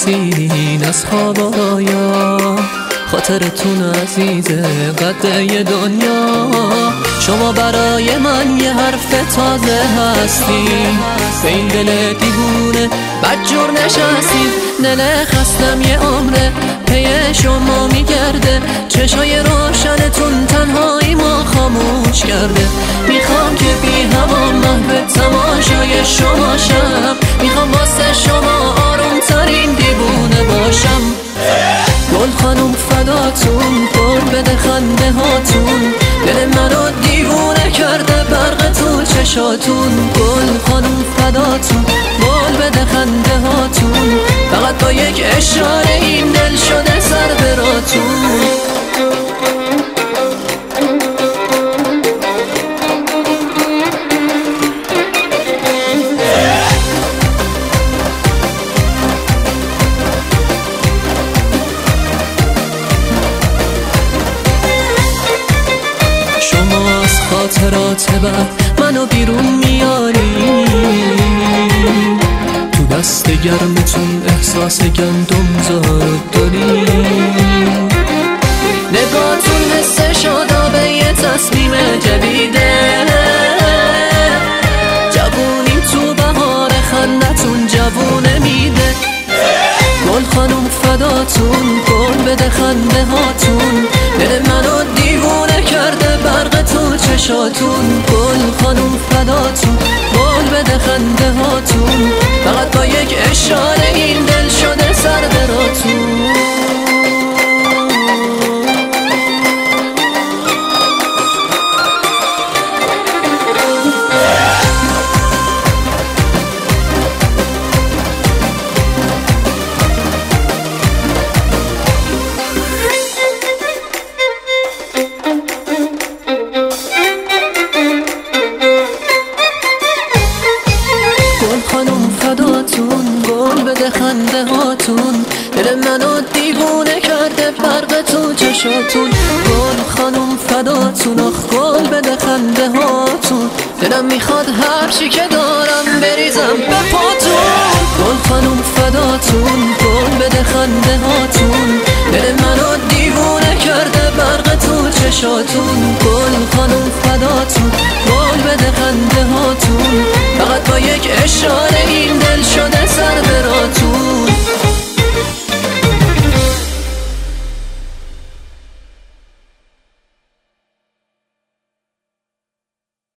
نرسیدین از خوابایا، خاطرتون عزیزه قده دنیا. شما برای من یه حرف تازه هستین، به این دل دیوونه بدجور نشستین. دل خستم یه عمره پی شما میگرده، چشای روشنتون تنهایی ما خاموش کرده. میخوام که بی هوا محو تماشای شما شم، میخوام واسه شما آروم ترین دیوونه باشم. گل خانوم فداتون، گل بده خنده هاتون، دل منو دیوونه کرده برق تو چشاتون. گل خانوم فداتون، گل بده خنده هاتون، فقط با یک اشاره این دل شده سر براتون. خاطرات بعد منو بیرون میاری، تو دست گرمتون احساس گندم زاد داری. نگاهتون حس شادابه یه تصمیم جدیده، جوونیم تو بهار خندتون جوونه میده. گل خانوم فداتون، گل بده خنده هاتون، دل منو دیوونه کرده برق تو چشاتون. گل خانوم فداتون، گل بده خنده هاتون، فقط با یک اشاره این دل شده سر براتون. گل بده خنده هاتون، دل منو دیوونه کرده برق تو چشاتون. گل خانوم فداتون، آخ گل بده خنده هاتون، دلم میخواد هرچی که دارم بریزم به پاتون. گل خانوم فداتون، گل بده خنده هاتون، دل منو دیوونه کرده برق تو چشاتون. گل خانوم فداتون، گل بده خنده هاتون، فقط با یک اشاره این دل شد